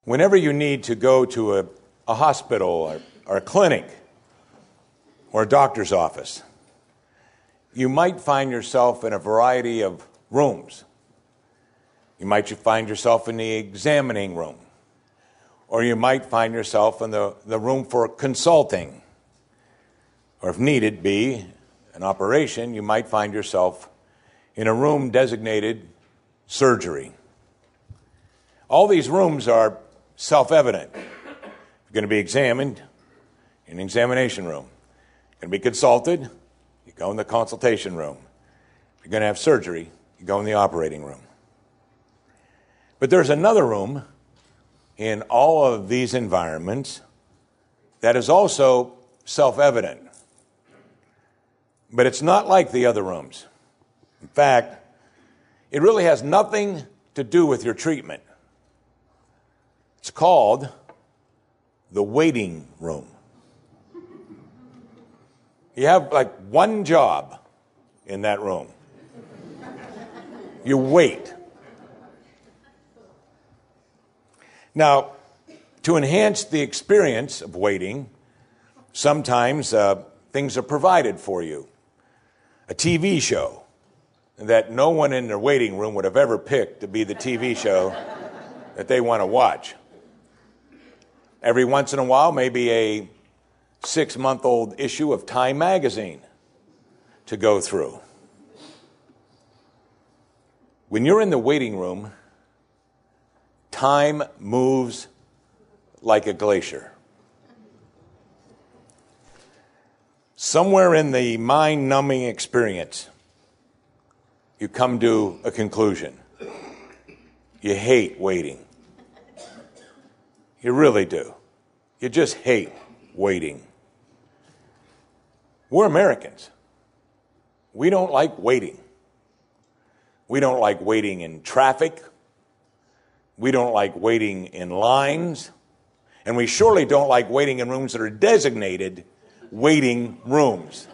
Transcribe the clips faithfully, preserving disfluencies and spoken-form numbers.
Whenever you need to go to a, a hospital or, or a clinic or a doctor's office, you might find yourself in a variety of rooms. You might find yourself in the examining room, or you might find yourself in the, the room for consulting, or if needed be an operation, you might find yourself in a room designated surgery. All these rooms are self-evident. If you're going to be examined, in an examination room. You're going to be consulted, you go in the consultation room. If you're going to have surgery, you go in the operating room. But there's another room in all of these environments that is also self-evident. But it's not like the other rooms. In fact, it really has nothing to do with your treatment. It's called the waiting room. You have like one job in that room. You wait. Now, to enhance the experience of waiting, sometimes uh, things are provided for you. A T V show that no one in their waiting room would have ever picked to be the T V show that they want to watch. Every once in a while, maybe a six-month-old issue of Time magazine to go through. When you're in the waiting room, time moves like a glacier. Somewhere in the mind-numbing experience, you come to a conclusion. You hate waiting. You really do. You just hate waiting. We're Americans. We don't like waiting. We don't like waiting in traffic. We don't like waiting in lines. And we surely don't like waiting in rooms that are designated waiting rooms.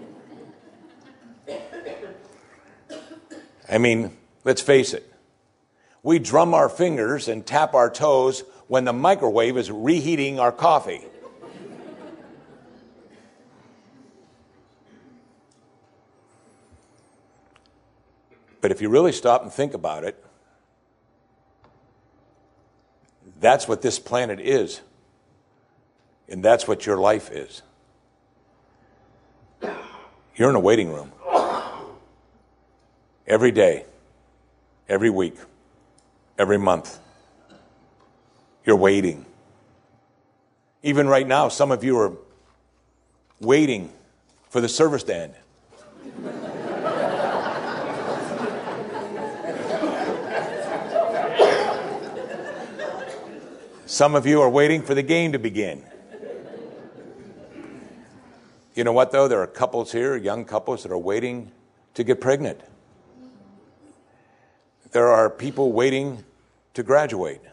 I mean, let's face it. We drum our fingers and tap our toes when the microwave is reheating our coffee. But if you really stop and think about it, that's what this planet is. And that's what your life is. You're in a waiting room. Every day, every week, every month. You're waiting. Even right now, some of you are waiting for the service to end. Some of you are waiting for the game to begin. You know what, though? There are couples here, young couples, that are waiting to get pregnant. There are people waiting to graduate.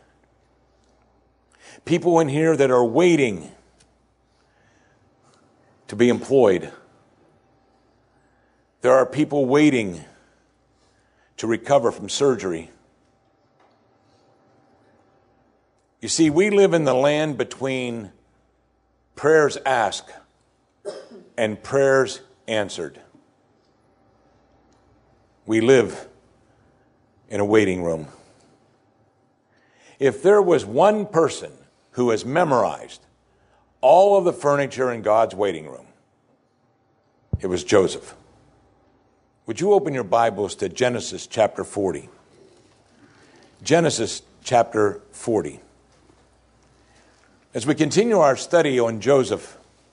People in here that are waiting to be employed. There are people waiting to recover from surgery. You see, we live in the land between prayers asked and prayers answered. We live in a waiting room. If there was one person who has memorized all of the furniture in God's waiting room, it was Joseph. Would you open your Bibles to Genesis chapter forty? Genesis chapter forty. As we continue our study on Joseph,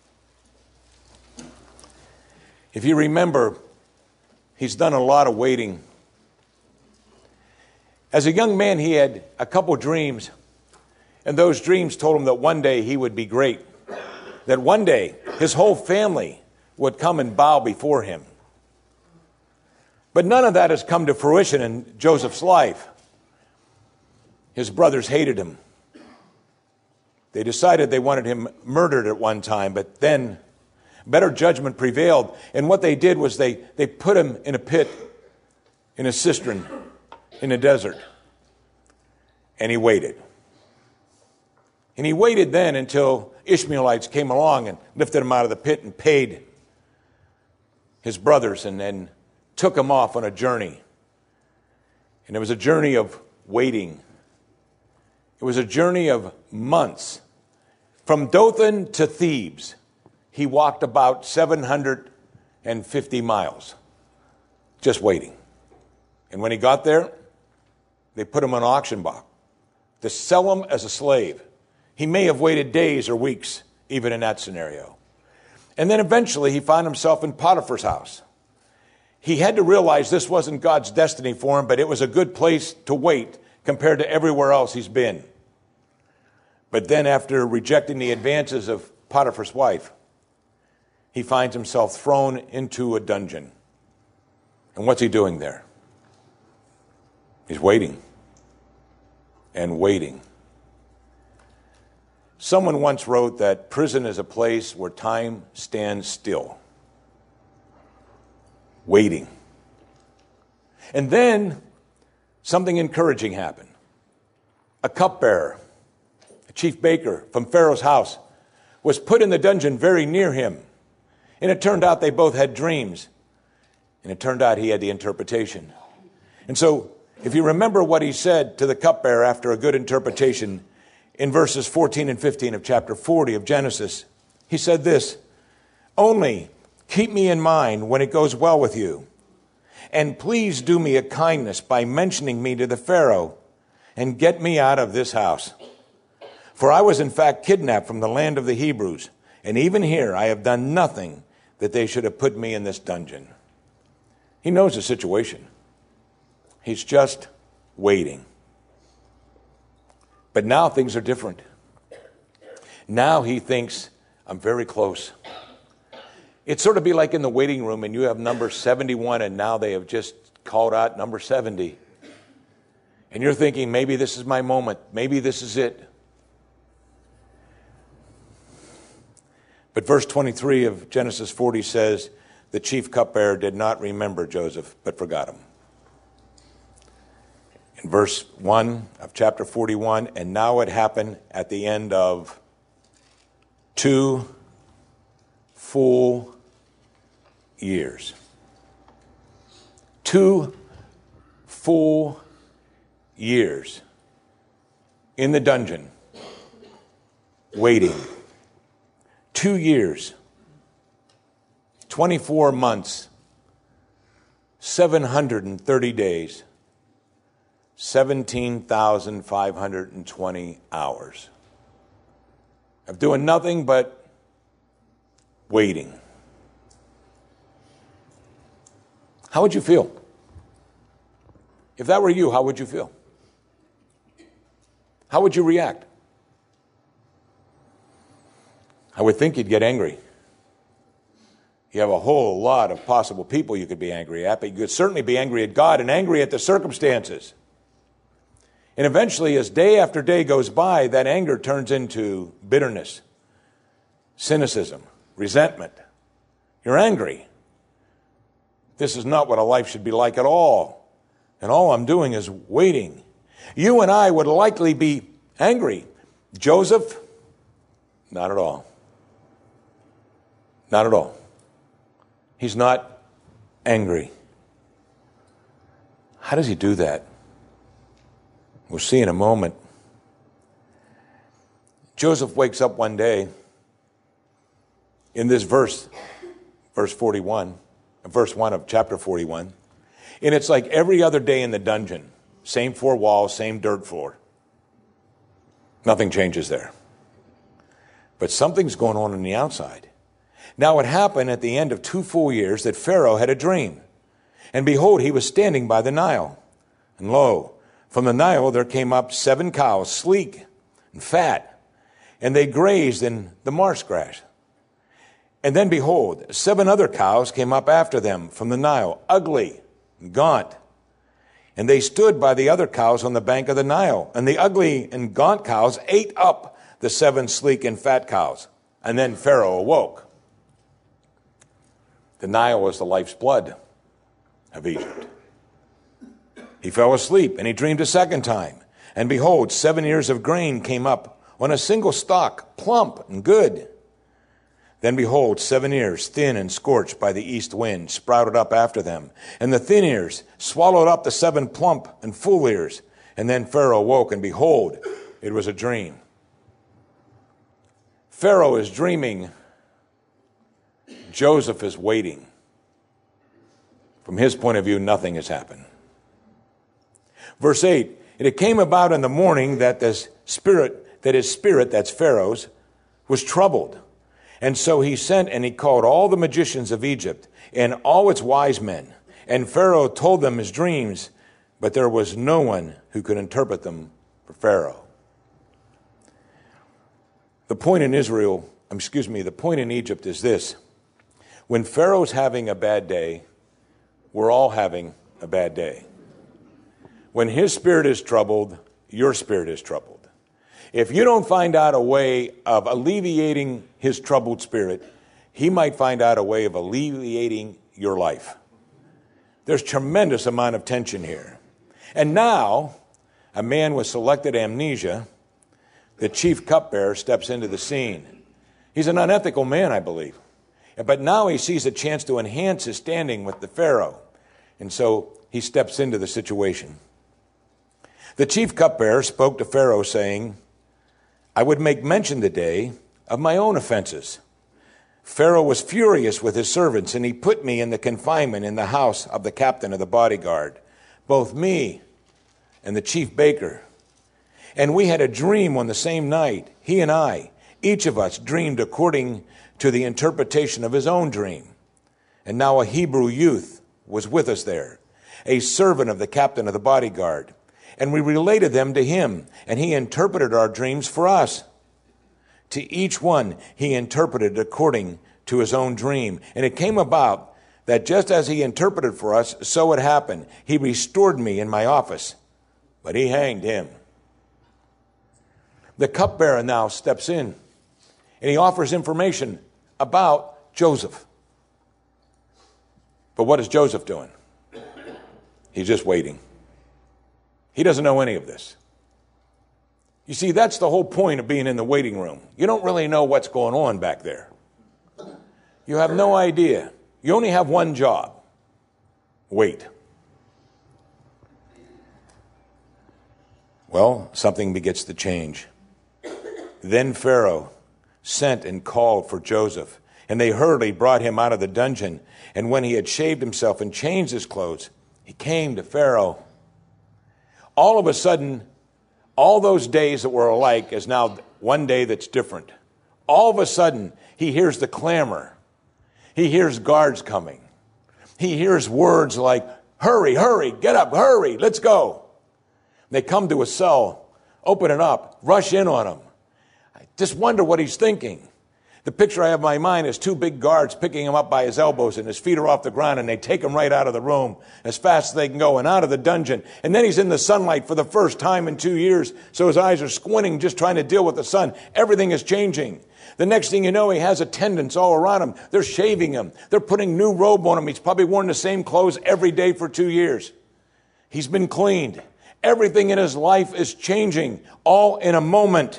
if you remember, he's done a lot of waiting. As a young man, he had a couple dreams, and those dreams told him that one day he would be great, that one day his whole family would come and bow before him. But none of that has come to fruition in Joseph's life. His brothers hated him. They decided they wanted him murdered at one time, but then better judgment prevailed. And what they did was they, they put him in a pit, in a cistern, in the desert. And he waited. And he waited then until Ishmaelites came along and lifted him out of the pit and paid his brothers and then took him off on a journey. And it was a journey of waiting. It was a journey of months. From Dothan to Thebes, he walked about seven hundred fifty miles, just waiting. And when he got there, they put him on an auction block to sell him as a slave. He may have waited days or weeks, even in that scenario. And then eventually he found himself in Potiphar's house. He had to realize this wasn't God's destiny for him, but it was a good place to wait compared to everywhere else he's been. But then after rejecting the advances of Potiphar's wife, he finds himself thrown into a dungeon. And what's he doing there? He's waiting and waiting. Someone once wrote that prison is a place where time stands still, waiting. And then something encouraging happened. A cupbearer, a chief baker from Pharaoh's house, was put in the dungeon very near him. And it turned out they both had dreams. And it turned out he had the interpretation. And so, if you remember what he said to the cupbearer after a good interpretation, in verses fourteen and fifteen of chapter forty of Genesis, he said this, "Only keep me in mind when it goes well with you. And please do me a kindness by mentioning me to the Pharaoh and get me out of this house. For I was in fact kidnapped from the land of the Hebrews, and even here I have done nothing that they should have put me in this dungeon." He knows the situation. He's just waiting. But now things are different. Now he thinks, I'm very close. It's sort of be like in the waiting room and you have number seventy-one and now they have just called out number seventy. And you're thinking, maybe this is my moment. Maybe this is it. But verse twenty-three of Genesis forty says, the chief cupbearer did not remember Joseph, but forgot him. In verse one of chapter forty-one, and now it happened at the end of two full years. Two full years in the dungeon, waiting. Two years, twenty-four months, seven hundred thirty days, seventeen thousand five hundred twenty hours of doing nothing but waiting. How would you feel? If that were you, how would you feel? How would you react? I would think you'd get angry. You have a whole lot of possible people you could be angry at, but you could certainly be angry at God and angry at the circumstances. And eventually, as day after day goes by, that anger turns into bitterness, cynicism, resentment. You're angry. This is not what a life should be like at all. And all I'm doing is waiting. You and I would likely be angry. Joseph, not at all. Not at all. He's not angry. How does he do that? We'll see in a moment. Joseph wakes up one day in this verse, verse forty-one, verse one of chapter forty-one, and it's like every other day in the dungeon. Same four walls, same dirt floor. Nothing changes there. But something's going on on the outside. Now it happened at the end of two full years that Pharaoh had a dream. And behold, he was standing by the Nile. And lo, from the Nile there came up seven cows, sleek and fat, and they grazed in the marsh grass. And then behold, seven other cows came up after them from the Nile, ugly and gaunt. And they stood by the other cows on the bank of the Nile. And the ugly and gaunt cows ate up the seven sleek and fat cows. And then Pharaoh awoke. The Nile was the life's blood of Egypt. He fell asleep, and he dreamed a second time. And behold, seven ears of grain came up on a single stalk, plump and good. Then behold, seven ears, thin and scorched by the east wind, sprouted up after them. And the thin ears swallowed up the seven plump and full ears. And then Pharaoh woke, and behold, it was a dream. Pharaoh is dreaming. Joseph is waiting. From his point of view, nothing has happened. Verse eight, and it came about in the morning that this spirit, that his spirit, that's Pharaoh's, was troubled. And so he sent and he called all the magicians of Egypt and all its wise men. And Pharaoh told them his dreams, but there was no one who could interpret them for Pharaoh. The point in Israel, excuse me, the point in Egypt is this. When Pharaoh's having a bad day, we're all having a bad day. When his spirit is troubled, your spirit is troubled. If you don't find out a way of alleviating his troubled spirit, he might find out a way of alleviating your life. There's tremendous amount of tension here. And now, a man with selected amnesia, the chief cupbearer, steps into the scene. He's an unethical man, I believe. But now he sees a chance to enhance his standing with the Pharaoh. And so he steps into the situation. The chief cupbearer spoke to Pharaoh, saying, I would make mention today of my own offenses. Pharaoh was furious with his servants, and he put me in the confinement in the house of the captain of the bodyguard, both me and the chief baker. And we had a dream on the same night, he and I. Each of us dreamed according to the interpretation of his own dream. And now a Hebrew youth was with us there, a servant of the captain of the bodyguard. And we related them to him, and he interpreted our dreams for us. To each one he interpreted according to his own dream. And it came about that just as he interpreted for us, so it happened. He restored me in my office, but he hanged him. The cupbearer now steps in, and he offers information about Joseph. But what is Joseph doing? He's just waiting. He doesn't know any of this. You see, that's the whole point of being in the waiting room. You don't really know what's going on back there. You have no idea. You only have one job. Wait. Well, something begins to change. Then Pharaoh sent and called for Joseph, and they hurriedly brought him out of the dungeon. And when he had shaved himself and changed his clothes, he came to Pharaoh. All of a sudden, all those days that were alike is now one day that's different. All of a sudden, he hears the clamor. He hears guards coming. He hears words like, hurry, hurry, get up, hurry, let's go. They come to a cell, open it up, rush in on him. I just wonder what he's thinking. The picture I have in my mind is two big guards picking him up by his elbows, and his feet are off the ground, and they take him right out of the room as fast as they can go and out of the dungeon. And then he's in the sunlight for the first time in two years, so his eyes are squinting just trying to deal with the sun. Everything is changing. The next thing you know, he has attendants all around him. They're shaving him. They're putting new robe on him. He's probably worn the same clothes every day for two years. He's been cleaned. Everything in his life is changing, all in a moment.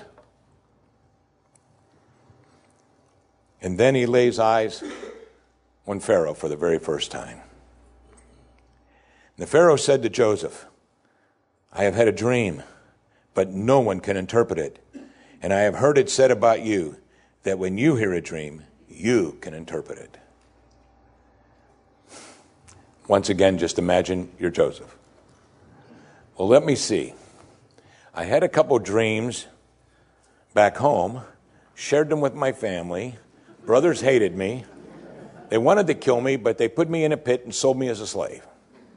And then he lays eyes on Pharaoh for the very first time. And the Pharaoh said to Joseph, I have had a dream, but no one can interpret it. And I have heard it said about you that when you hear a dream, you can interpret it. Once again, just imagine you're Joseph. Well, let me see. I had a couple dreams back home, shared them with my family. Brothers hated me. They wanted to kill me, but they put me in a pit and sold me as a slave.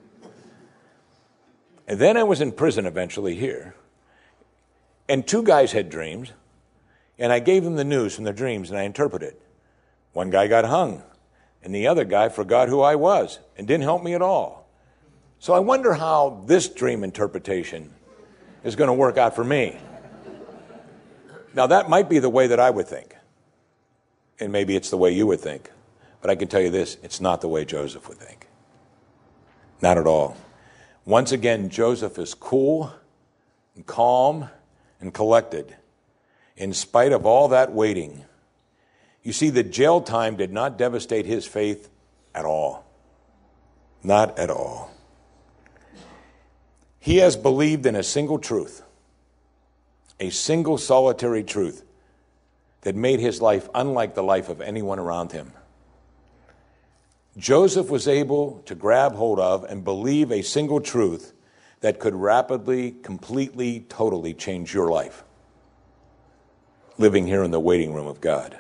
And then I was in prison eventually here. And two guys had dreams, and I gave them the news from their dreams, and I interpreted. One guy got hung, and the other guy forgot who I was and didn't help me at all. So I wonder how this dream interpretation is going to work out for me. Now, that might be the way that I would think. And maybe it's the way you would think. But I can tell you this, it's not the way Joseph would think. Not at all. Once again, Joseph is cool and calm and collected. in spite of all that waiting. You see, the jail time did not devastate his faith at all. Not at all. He has believed in a single truth, a single solitary truth that made his life unlike the life of anyone around him. Joseph was able to grab hold of and believe a single truth that could rapidly, completely, totally change your life. Living here in the waiting room of God.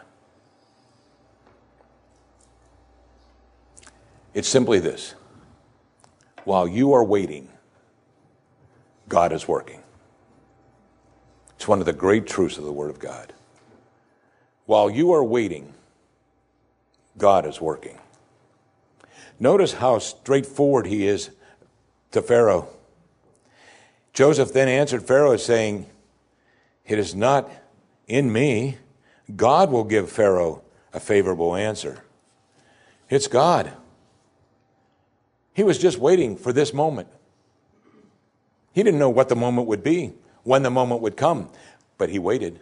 It's simply this. While you are waiting, God is working. It's one of the great truths of the Word of God. While you are waiting, God is working. Notice how straightforward he is to Pharaoh. Joseph then answered Pharaoh saying, "It is not in me. God will give Pharaoh a favorable answer." It's God. He was just waiting for this moment. He didn't know what the moment would be, when the moment would come, but he waited.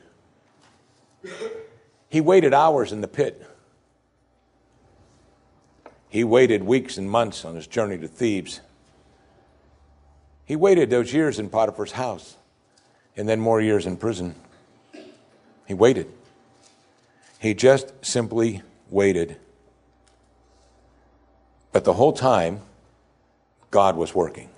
He waited hours in the pit. He waited weeks and months on his journey to Thebes. He waited those years in Potiphar's house, and then more years in prison. He waited. He just simply waited. But the whole time, God was working.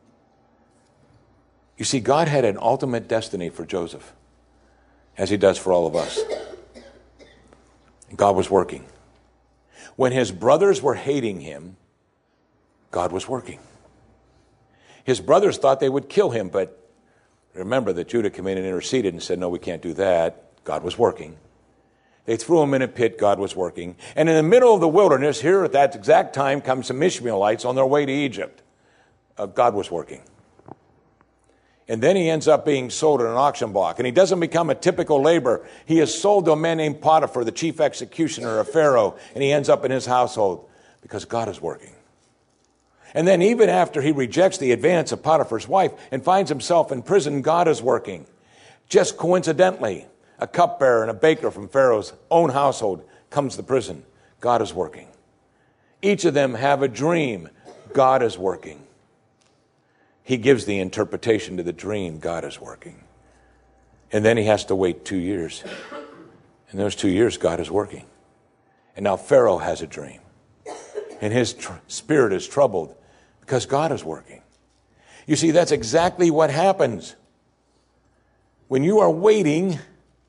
You see, God had an ultimate destiny for Joseph, as he does for all of us. God was working. When his brothers were hating him, God was working. His brothers thought they would kill him, but remember that Judah came in and interceded and said, "No, we can't do that." God was working. They threw him in a pit. God was working. And in the middle of the wilderness, here at that exact time, comes some Ishmaelites on their way to Egypt. Uh, God was working. And then he ends up being sold at an auction block. And he doesn't become a typical laborer. He is sold to a man named Potiphar, the chief executioner of Pharaoh. And he ends up in his household because God is working. And then even after he rejects the advance of Potiphar's wife and finds himself in prison, God is working. Just coincidentally, a cupbearer and a baker from Pharaoh's own household comes to prison. God is working. Each of them have a dream. God is working. He gives the interpretation to the dream. God is working. And then he has to wait two years. In those two years, God is working. And now Pharaoh has a dream. And his tr- spirit is troubled because God is working. You see, that's exactly what happens. When you are waiting,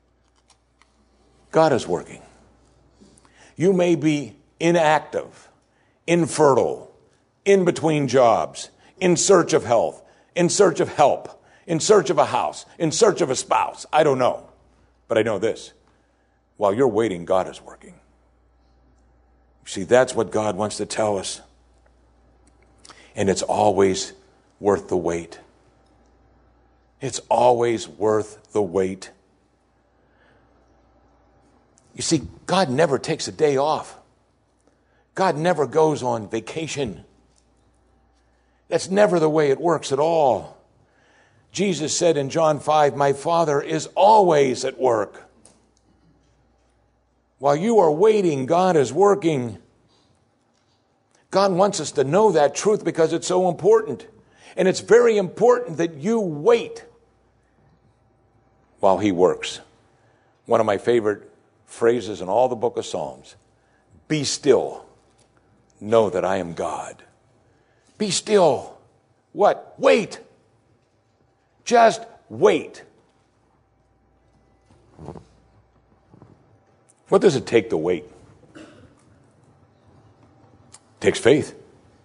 God is working. You may be inactive, infertile, in between jobs, in search of health, in search of help, in search of a house, in search of a spouse. I don't know. But I know this. While you're waiting, God is working. You see, that's what God wants to tell us. And it's always worth the wait. It's always worth the wait. You see, God never takes a day off. God never goes on vacation. That's never the way it works at all. Jesus said in John five, "My Father is always at work." While you are waiting, God is working. God wants us to know that truth because it's so important. And it's very important that you wait while he works. One of my favorite phrases in all the book of Psalms, "Be still, know that I am God." Be still. What? Wait. Just wait. What does it take to wait? It takes faith.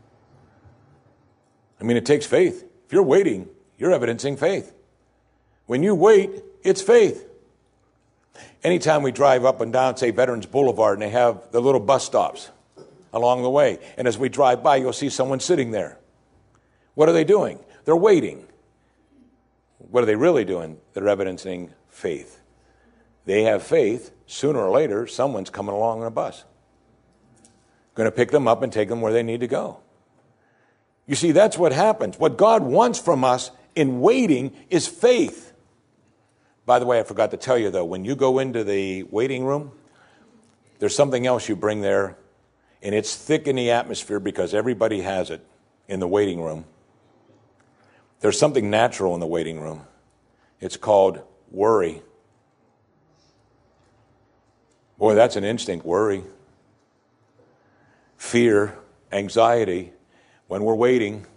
I mean, it takes faith. If you're waiting, you're evidencing faith. When you wait, it's faith. Anytime we drive up and down, say, Veterans Boulevard, and they have the little bus stops along the way, and as we drive by, you'll see someone sitting there. What are they doing? They're waiting. What are they really doing? They're evidencing faith. They have faith. Sooner or later, someone's coming along on a bus. Going to pick them up and take them where they need to go. You see, that's what happens. What God wants from us in waiting is faith. By the way, I forgot to tell you, though, when you go into the waiting room, there's something else you bring there, and it's thick in the atmosphere because everybody has it in the waiting room. There's something natural in the waiting room. It's called worry. Boy, that's an instinct, worry. Fear, anxiety, when we're waiting.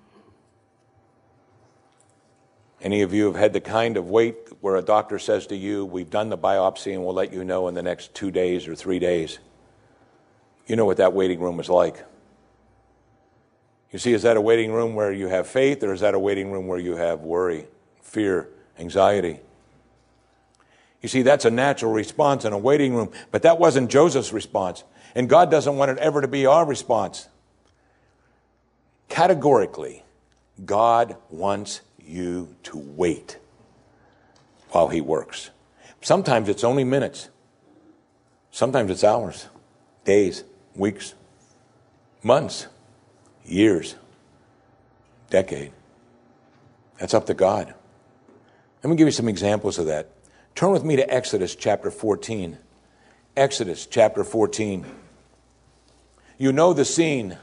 Any of you have had the kind of wait where a doctor says to you, we've done the biopsy and we'll let you know in the next two days or three days. You know what that waiting room is like. You see, is that a waiting room where you have faith, or is that a waiting room where you have worry, fear, anxiety? You see, that's a natural response in a waiting room, but that wasn't Joseph's response. And God doesn't want it ever to be our response. Categorically, God wants you to wait while he works. Sometimes it's only minutes. Sometimes it's hours, days, weeks, months, years, decade. That's up to God. Let me give you some examples of that. Turn with me to Exodus chapter fourteen. Exodus chapter fourteen. You know the scene.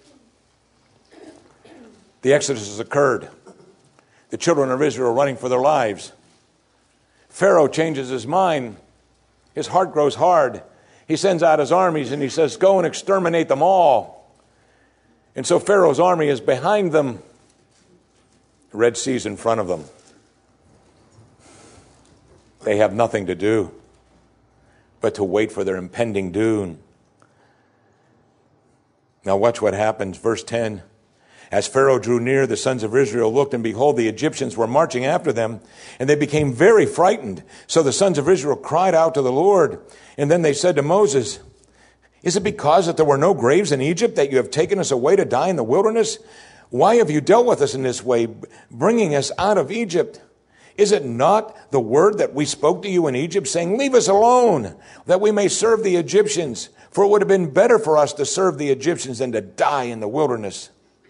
The Exodus has occurred. The children of Israel are running for their lives. Pharaoh changes his mind. His heart grows hard. He sends out his armies and he says, go and exterminate them all. And so Pharaoh's army is behind them. The Red Sea's in front of them. They have nothing to do but to wait for their impending doom. Now watch what happens. Verse ten. As Pharaoh drew near, the sons of Israel looked, and behold, the Egyptians were marching after them, and they became very frightened. So the sons of Israel cried out to the Lord, and then they said to Moses, is it because that there were no graves in Egypt that you have taken us away to die in the wilderness? Why have you dealt with us in this way, bringing us out of Egypt? Is it not the word that we spoke to you in Egypt, saying, leave us alone, that we may serve the Egyptians? For it would have been better for us to serve the Egyptians than to die in the wilderness.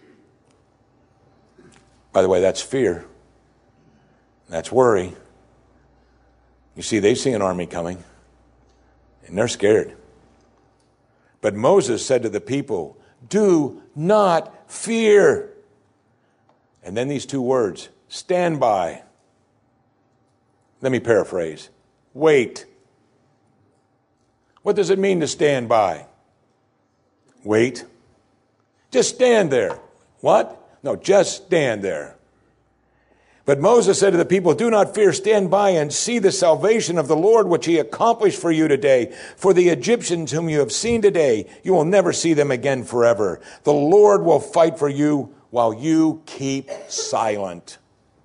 By the way, that's fear. That's worry. You see, they see an army coming, and they're scared. But Moses said to the people, do not fear. And then these two words, stand by. Let me paraphrase. Wait. What does it mean to stand by? Wait. Just stand there. What? No, just stand there. But Moses said to the people, do not fear, stand by and see the salvation of the Lord, which he accomplished for you today. For the Egyptians whom you have seen today, you will never see them again forever. The Lord will fight for you while you keep silent.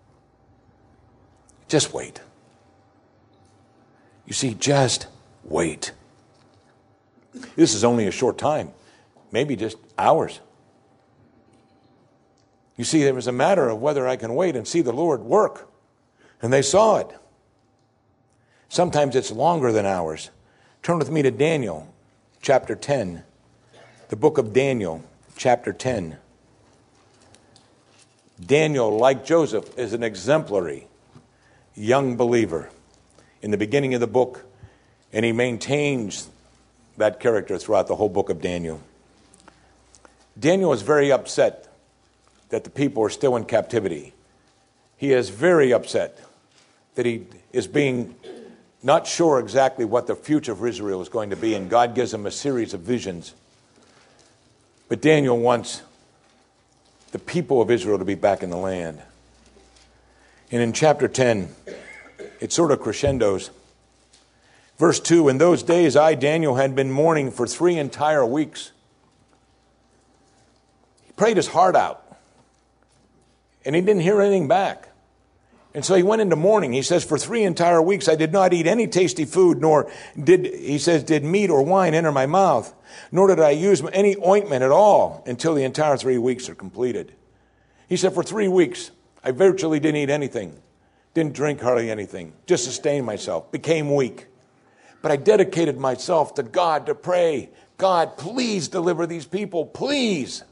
Just wait. You see, just wait. This is only a short time, maybe just hours. You see, it was a matter of whether I can wait and see the Lord work. And they saw it. Sometimes it's longer than hours. Turn with me to Daniel, chapter ten. The book of Daniel, chapter ten. Daniel, like Joseph, is an exemplary young believer in the beginning of the book, and he maintains that character throughout the whole book of Daniel. Daniel is very upset that the people are still in captivity. He is very upset that he is being not sure exactly what the future of Israel is going to be, and God gives him a series of visions. But Daniel wants the people of Israel to be back in the land. And in chapter ten, it sort of crescendos. Verse two, in those days I, Daniel, had been mourning for three entire weeks. He prayed his heart out. And he didn't hear anything back. And so he went into mourning. He says, for three entire weeks I did not eat any tasty food, nor did, he says, did meat or wine enter my mouth, nor did I use any ointment at all until the entire three weeks are completed. He said, for three weeks, I virtually didn't eat anything, didn't drink hardly anything, just sustained myself, became weak. But I dedicated myself to God to pray, God, please deliver these people, please.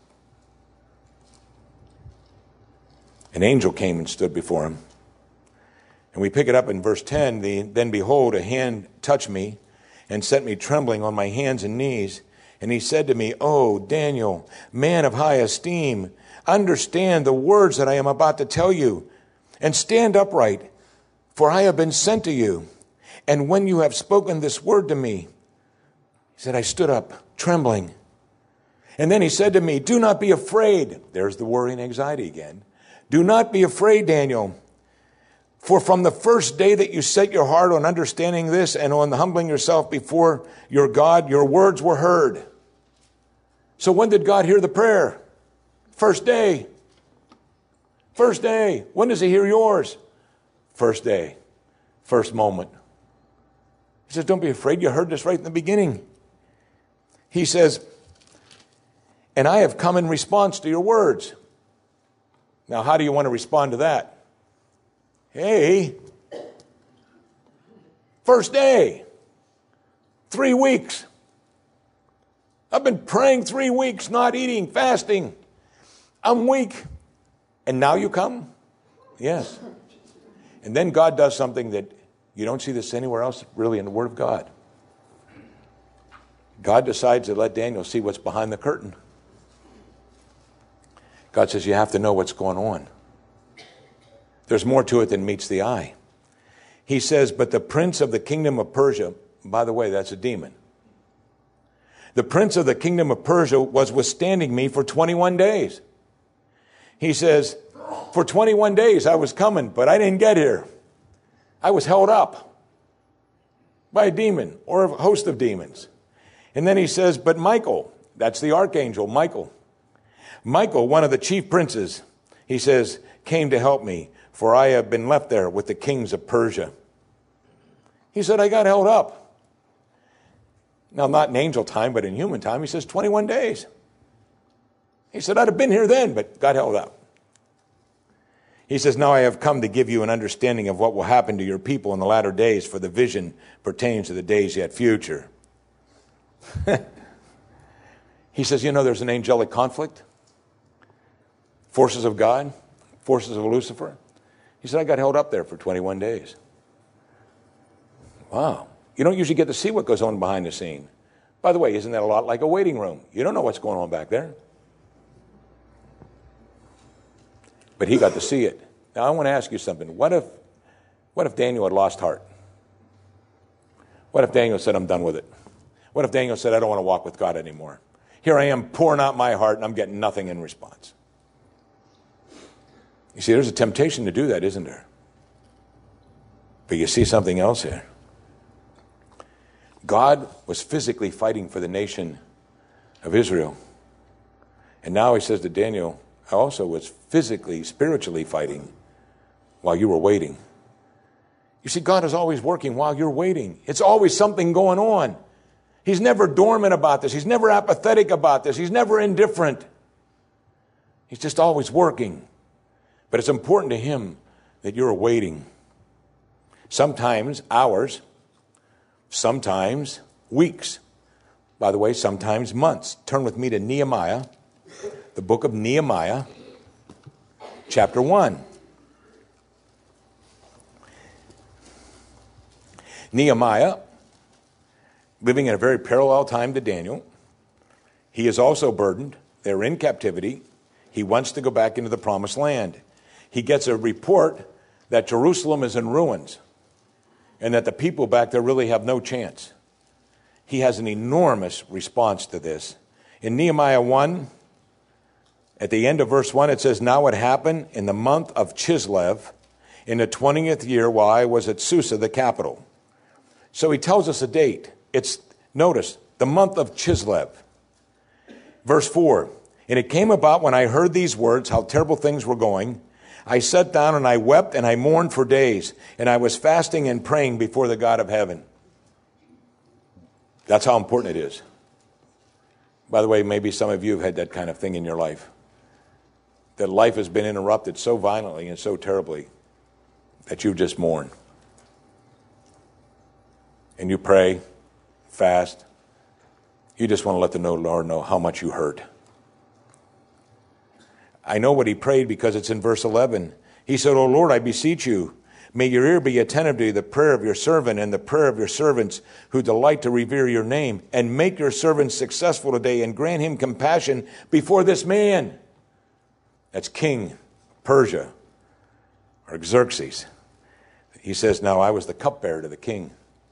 An angel came and stood before him. And we pick it up in verse ten. The, then behold, a hand touched me and set me trembling on my hands and knees. And he said to me, "O Daniel, man of high esteem, understand the words that I am about to tell you, and stand upright, for I have been sent to you. And when you have spoken this word to me," he said, "I stood up, trembling. And then he said to me, do not be afraid." There's the worry and anxiety again. "Do not be afraid, Daniel. For from the first day that you set your heart on understanding this and on humbling yourself before your God, your words were heard." So when did God hear the prayer? First day. First day. When does he hear yours? First day. First moment. He says, don't be afraid. You heard this right in the beginning. He says, "And I have come in response to your words." Now, how do you want to respond to that? Hey, first day, three weeks. I've been praying three weeks, not eating, fasting. I'm weak. And now you come? Yes. And then God does something that you don't see this anywhere else really in the Word of God. God decides to let Daniel see what's behind the curtain. God says, you have to know what's going on. There's more to it than meets the eye. He says, "But the prince of the kingdom of Persia," by the way, that's a demon. "The prince of the kingdom of Persia was withstanding me for twenty-one days. He says, "For twenty-one days I was coming, but I didn't get here. I was held up by a demon or a host of demons." And then he says, "But Michael," that's the archangel, Michael. "Michael, one of the chief princes," he says, "came to help me, for I have been left there with the kings of Persia." He said, "I got held up." Now, not in angel time, but in human time, he says twenty-one days. He said, "I'd have been here then, but got held up." He says, "Now I have come to give you an understanding of what will happen to your people in the latter days, for the vision pertains to the days yet future." He says, you know, there's an angelic conflict. Forces of God, forces of Lucifer. He said, "I got held up there for twenty-one days. Wow. You don't usually get to see what goes on behind the scene. By the way, isn't that a lot like a waiting room? You don't know what's going on back there. But he got to see it. Now, I want to ask you something. What if, what if Daniel had lost heart? What if Daniel said, "I'm done with it"? What if Daniel said, "I don't want to walk with God anymore. Here I am pouring out my heart and I'm getting nothing in response"? You see, there's a temptation to do that, isn't there? But you see something else here. God was physically fighting for the nation of Israel. And now he says to Daniel, "I also was physically, spiritually fighting while you were waiting." You see, God is always working while you're waiting. It's always something going on. He's never dormant about this. He's never apathetic about this. He's never indifferent. He's just always working. But it's important to him that you're waiting. Sometimes hours, sometimes weeks. By the way, sometimes months. Turn with me to Nehemiah, the book of Nehemiah, chapter one. Nehemiah, living in a very parallel time to Daniel. He is also burdened. They're in captivity. He wants to go back into the promised land. He gets a report that Jerusalem is in ruins and that the people back there really have no chance. He has an enormous response to this. In Nehemiah one, at the end of verse one, it says, "Now it happened in the month of Chislev, in the twentieth year, while I was at Susa, the capital." So he tells us a date. It's, notice, the month of Chislev. Verse four, "And it came about when I heard these words, how terrible things were going, I sat down and I wept and I mourned for days, and I was fasting and praying before the God of heaven." That's how important it is. By the way, maybe some of you have had that kind of thing in your life. That life has been interrupted so violently and so terribly that you just mourn. And you pray, fast. You just want to let the Lord know how much you hurt. I know what he prayed because it's in verse eleven. He said, "O Lord, I beseech you, May your ear be attentive to the prayer of your servant and the prayer of your servants who delight to revere your name. And make your servant successful today and grant him compassion before this man. That's King Persia, or Xerxes. He says, now I was the cupbearer to the king.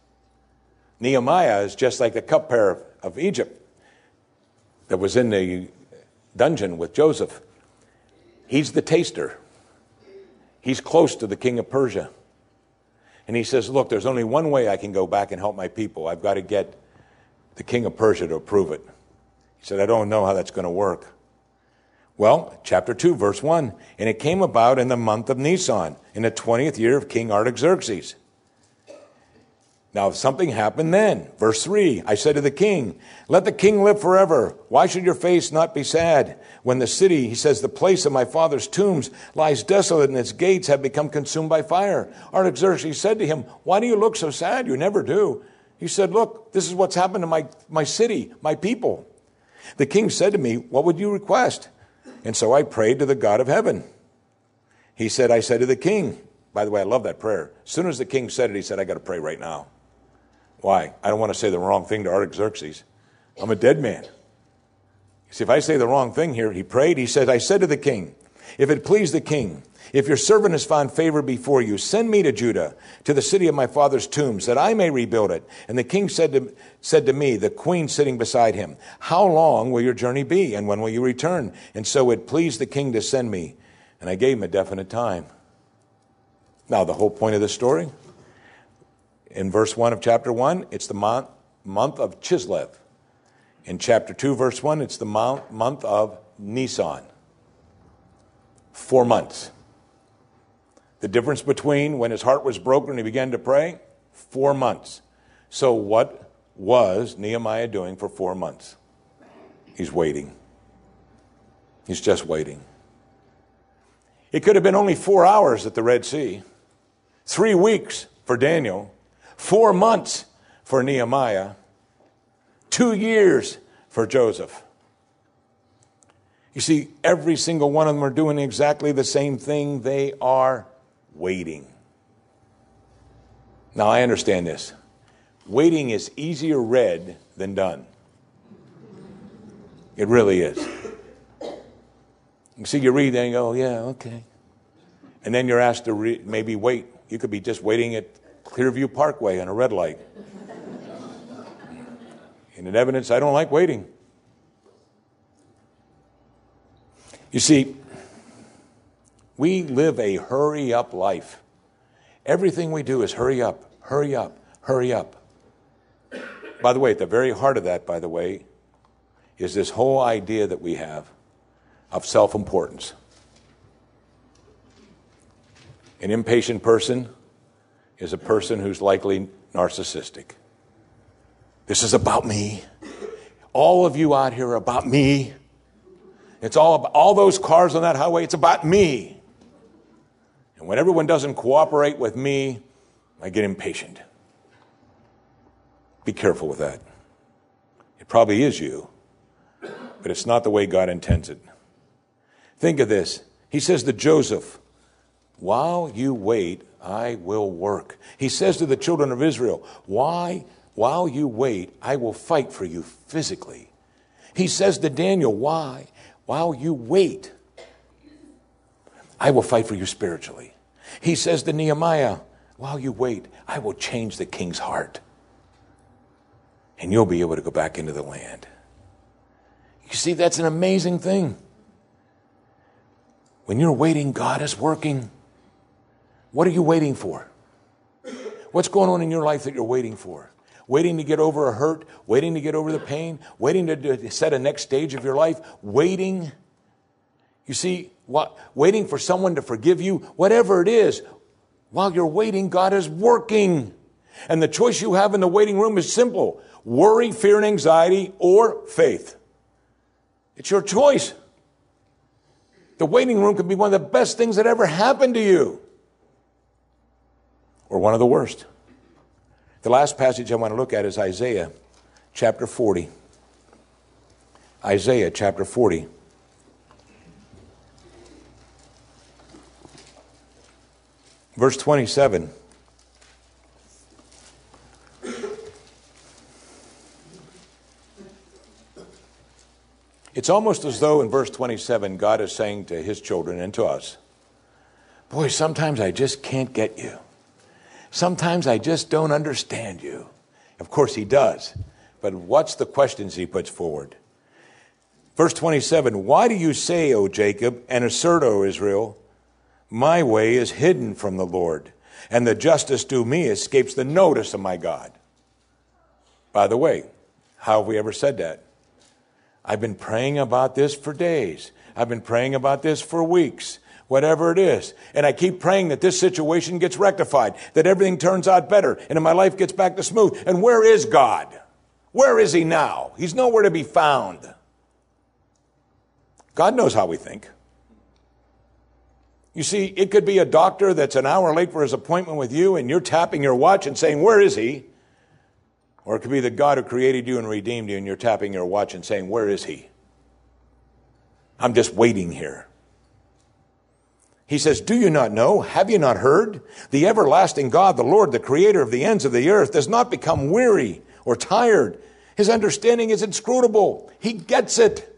Nehemiah is just like the cupbearer of Egypt that was in the dungeon with Joseph. He's the taster. He's close to the king of Persia. And he says, look, there's only one way I can go back and help my people. I've got to get the king of Persia to approve it. He said, I don't know how that's going to work. Well, chapter two, verse one. And it came about in the month of Nisan, in the twentieth year of King Artaxerxes. Now, something happened then. Verse three, I said to the king, let the king live forever. Why should your face not be sad? When the city, he says, the place of my father's tombs lies desolate and its gates have become consumed by fire. Artaxerxes said to him, why do you look so sad? You never do. He said, look, this is what's happened to my, my city, my people. The king said to me, what would you request? And so I prayed to the God of heaven. He said, I said to the king, by the way, I love that prayer. As soon as the king said it, he said, I got to pray right now. Why? I don't want to say the wrong thing to Artaxerxes. I'm a dead man. See, if I say the wrong thing here, he prayed. He said, I said to the king, if it please the king, if your servant has found favor before you, send me to Judah, to the city of my father's tombs, that I may rebuild it. And the king said to, said to me, the queen sitting beside him, how long will your journey be, and when will you return? And so it pleased the king to send me, and I gave him a definite time. Now, the whole point of the story, in verse one of chapter one, it's the month, month of Chislev. In chapter two, verse one, it's the month, month of Nisan. Four months. The difference between when his heart was broken and he began to pray, four months. So what was Nehemiah doing for four months? He's waiting. He's just waiting. It could have been only four hours at the Red Sea, three weeks for Daniel, four months for Nehemiah, two years for Joseph. You see, every single one of them are doing exactly the same thing. They are waiting. Now, I understand this. Waiting is easier read than done. It really is. You see, you read and you go, yeah, okay. And then you're asked to re- maybe wait. You could be just waiting at Clearview Parkway on a red light. And in evidence, I don't like waiting. You see, we live a hurry-up life. Everything we do is hurry up, hurry up, hurry up. By the way, at the very heart of that, by the way, is this whole idea that we have of self-importance. An impatient person is a person who's likely narcissistic. This is about me. All of you out here are about me. It's all about all those cars on that highway. It's about me. And when everyone doesn't cooperate with me, I get impatient. Be careful with that. It probably is you, but it's not the way God intends it. Think of this. He says to Joseph, while you wait, I will work. He says to the children of Israel, why, while you wait, I will fight for you physically. He says to Daniel, why, while you wait, I will fight for you spiritually. He says to Nehemiah, while you wait, I will change the king's heart. And you'll be able to go back into the land. You see, that's an amazing thing. When you're waiting, God is working. What are you waiting for? What's going on in your life that you're waiting for? Waiting to get over a hurt, waiting to get over the pain, waiting to, to set a next stage of your life, waiting. You see, what, waiting for someone to forgive you, whatever it is, while you're waiting, God is working. And the choice you have in the waiting room is simple. Worry, fear, and anxiety, or faith. It's your choice. The waiting room could be one of the best things that ever happened to you. Or one of the worst. The last passage I want to look at is Isaiah chapter forty. Isaiah chapter forty. Verse twenty-seven. It's almost as though in verse twenty-seven, God is saying to his children and to us, boy, sometimes I just can't get you. Sometimes I just don't understand you. Of course he does. But what's the questions he puts forward? Verse twenty-seven, why do you say, O Jacob, and assert, O Israel, my way is hidden from the Lord, and the justice due me escapes the notice of my God? By the way, how have we ever said that? I've been praying about this for days. I've been praying about this for weeks, whatever it is. And I keep praying that this situation gets rectified, that everything turns out better, and that my life gets back to smooth. And where is God? Where is he now? He's nowhere to be found. God knows how we think. You see, it could be a doctor that's an hour late for his appointment with you, and you're tapping your watch and saying, where is he? Or it could be the God who created you and redeemed you, and you're tapping your watch and saying, where is he? I'm just waiting here. He says, do you not know? Have you not heard? The everlasting God, the Lord, the creator of the ends of the earth, does not become weary or tired. His understanding is inscrutable. He gets it.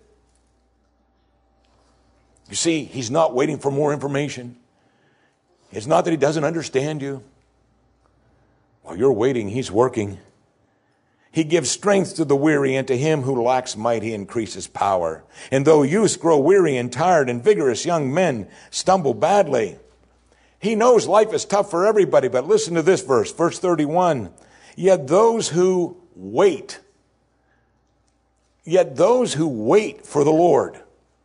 You see, he's not waiting for more information. It's not that he doesn't understand you. While you're waiting, he's working. He gives strength to the weary, and to him who lacks might he increases power. And though youths grow weary and tired, and vigorous young men stumble badly. He knows life is tough for everybody, but listen to this verse, verse thirty-one. Yet those who wait, yet those who wait for the Lord,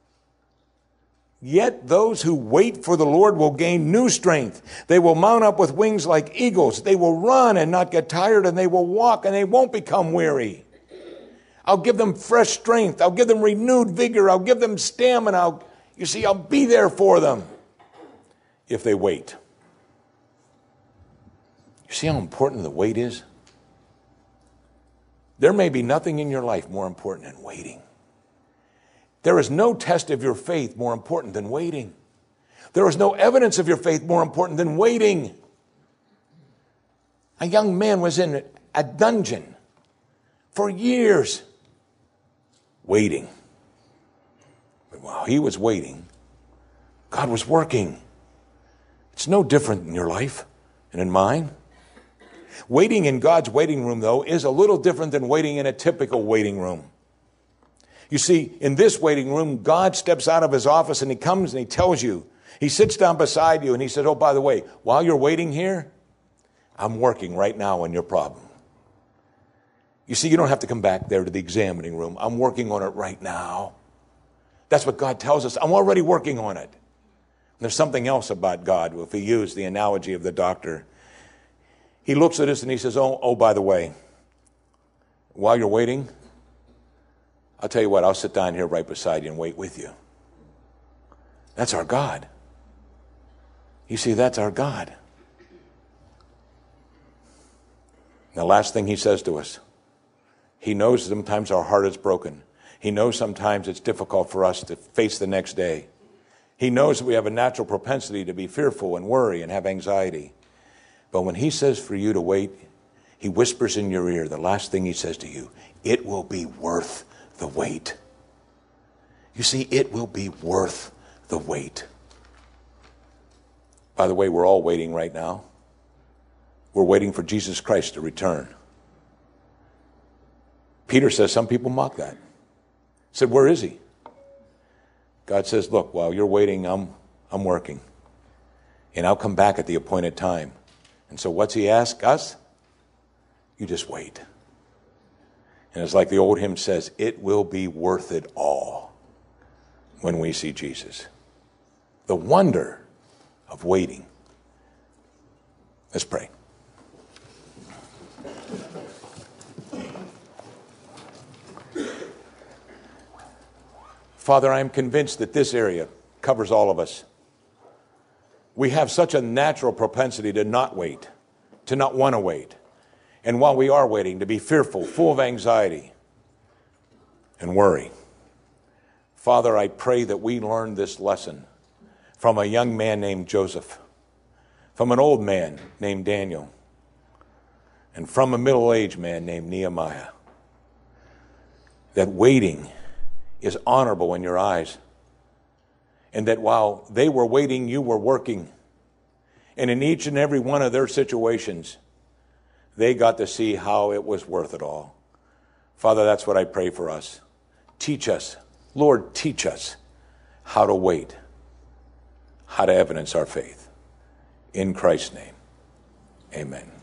Yet those who wait for the Lord will gain new strength. They will mount up with wings like eagles. They will run and not get tired, and they will walk and they won't become weary. I'll give them fresh strength. I'll give them renewed vigor. I'll give them stamina. I'll, you see, I'll be there for them if they wait. You see how important the wait is? There may be nothing in your life more important than waiting. There is no test of your faith more important than waiting. There is no evidence of your faith more important than waiting. A young man was in a dungeon for years waiting. But while he was waiting, God was working. It's no different in your life and in mine. Waiting in God's waiting room, though, is a little different than waiting in a typical waiting room. You see, in this waiting room, God steps out of his office and he comes and he tells you, he sits down beside you and he says, oh, by the way, while you're waiting here, I'm working right now on your problem. You see, you don't have to come back there to the examining room. I'm working on it right now. That's what God tells us. I'm already working on it. And there's something else about God, if we use the analogy of the doctor. He looks at us and he says, oh, oh, by the way, while you're waiting, I'll tell you what, I'll sit down here right beside you and wait with you. That's our God. You see, that's our God. And the last thing he says to us, he knows sometimes our heart is broken. He knows sometimes it's difficult for us to face the next day. He knows that we have a natural propensity to be fearful and worry and have anxiety. But when he says for you to wait, he whispers in your ear, the last thing he says to you, it will be worth the wait. You see, it will be worth the wait. By the way, we're all waiting right now. We're waiting for Jesus Christ to return. Peter says some people mock that. He said, where is he? God says, look, while you're waiting, I'm, I'm working. And I'll come back at the appointed time. And so what's he ask us? You just wait. And it's like the old hymn says, it will be worth it all when we see Jesus. The wonder of waiting. Let's pray. Father, I am convinced that this area covers all of us. We have such a natural propensity to not wait, to not want to wait. And while we are waiting, to be fearful, full of anxiety and worry. Father, I pray that we learn this lesson from a young man named Joseph, from an old man named Daniel, and from a middle-aged man named Nehemiah. That waiting is honorable in your eyes, and that while they were waiting, you were working. And in each and every one of their situations, they got to see how it was worth it all. Father, that's what I pray for us. Teach us, Lord, teach us how to wait, how to evidence our faith. In Christ's name, amen.